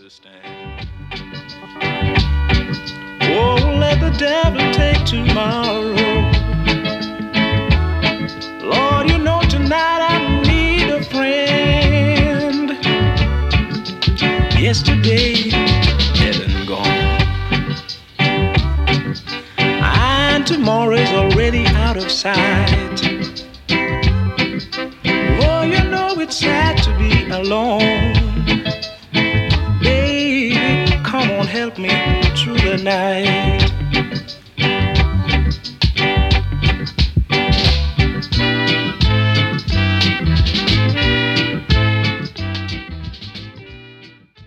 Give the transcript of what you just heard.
understand. Oh, let the devil take tomorrow. Lord, you know tonight I need a friend. Yesterday, dead and gone. And tomorrow is already out of sight. Oh, you know it's sad to be alone. Baby, come on, help me through the night.